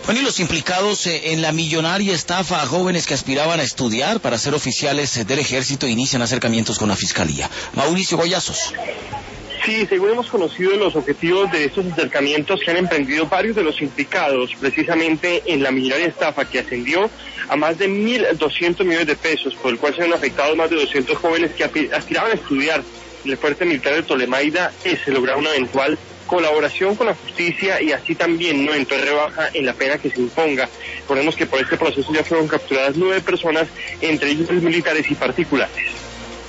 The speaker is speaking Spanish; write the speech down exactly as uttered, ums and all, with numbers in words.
Bueno, y los implicados eh, en la millonaria estafa a jóvenes que aspiraban a estudiar para ser oficiales eh, del ejército inician acercamientos con la fiscalía. Mauricio Goyazos. Sí, según hemos conocido los objetivos de estos acercamientos que han emprendido varios de los implicados precisamente en la millonaria estafa que ascendió a más de mil doscientos millones de pesos, por el cual se han afectado más de doscientos jóvenes que aspiraban a estudiar en el fuerte militar de Tolemaida. Eh, se logra una eventual colaboración con la justicia y así también no entró rebaja en la pena que se imponga. Recordemos que por este proceso ya fueron capturadas nueve personas, entre ellos militares y particulares.